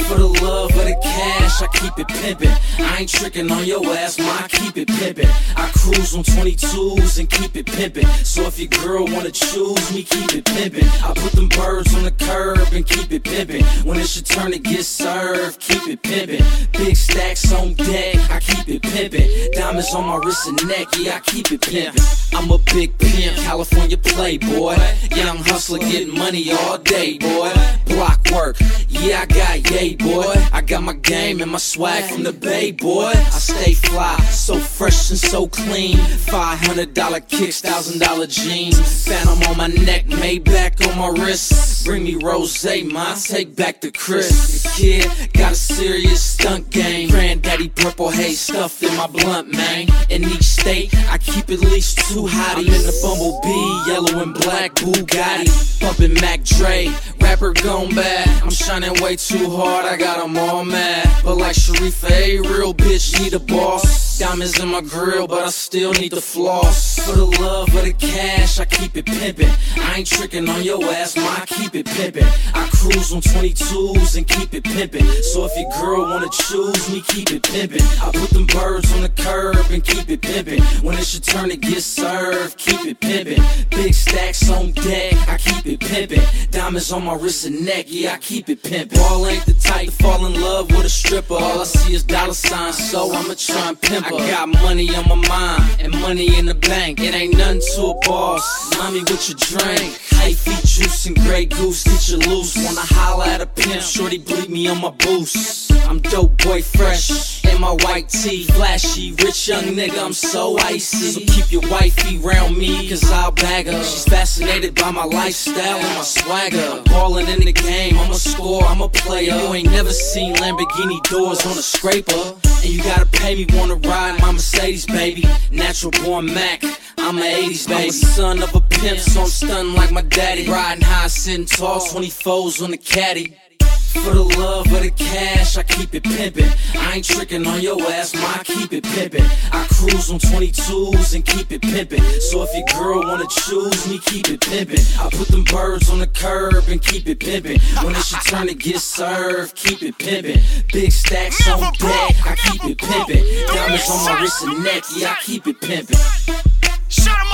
For the love of the cash, I keep it pimpin'. I ain't trickin' on your ass, ma, I keep it pimpin'. I cruise on 22s and keep it pimpin'. So if your girl wanna choose me, keep it pimpin'. I put them birds on the curb and keep it pimpin'. When it's your turn to get served, keep it pimpin'. Big stacks on deck, I keep it pimpin'. Diamonds on my wrist and neck, yeah, I keep it pimpin'. I'm a big pimp, California playboy. Young hustler getting money all day, boy. Block work, yeah, I got yay, boy. I got my game and my swag from the Bay, boy. I stay fly, so fresh and so clean. $500 kicks, $1,000 jeans. Phantom on my neck, Maybach on my wrist. Bring me rosé, ma, take back the Chris. The kid got a serious stunt game. Granddaddy purple haze stuffed in my blunt, man. In each state, I keep at least two hotties. I'm in the Bumblebee, yellow and black Bugatti. Bumpin' Mac Dre, rapper gone bad. I'm shining way too hard, I got 'em all mad. But like Sharifa, a real bitch need a boss. Diamonds in my grill, but I still need the floss. For the love of the cash, I keep it pimpin'. I ain't trickin' on your ass, ma, I keep it pimpin'. I cruise on 22s and keep it pimpin'. So if your girl wanna choose me, keep it pimpin'. I put them birds on the curb and keep it pimpin'. When it's your turn to get served, keep it pimpin'. Big stacks on deck, I keep it pimpin'. Diamonds on my wrist and neck, yeah, I keep it pimpin'. Ball ain't the type to fall in love with a stripper. All I see is dollar signs, so I'ma try and pimp her. I got money on my mind and money in the bank. It ain't nothing to a boss. Mommy, what you drink? High feet juice and Grey Goose, get you loose. Wanna holla at a pimp, shorty bleed me on my boost. I'm dope boy fresh in my white tee, flashy, rich young nigga, I'm so icy. So keep your wifey round me, cause I'll bag her. She's fascinated by my lifestyle and my swagger. Ballin' in the game, I'm a scorer, I'm a player. You ain't never seen Lamborghini doors on a scraper. And you gotta pay me, wanna ride my Mercedes, baby. Natural born Mac, I'm a 80s baby. I'm a son of a pimp, so I'm stunning like my daddy. Riding high, sitting tall, 24s on the caddy. For the love of the cash, I keep it pimpin'. I ain't trickin' on your ass, ma, I keep it pimpin'. I cruise on 22s and keep it pimpin'. So if your girl wanna choose me, keep it pimpin'. I put them birds on the curb and keep it pimpin'. When it's your turn to get served, keep it pimpin'. Big stacks on deck, I keep it pimpin'. Diamonds on my wrist and neck, yeah, I keep it pimpin'. Shut 'em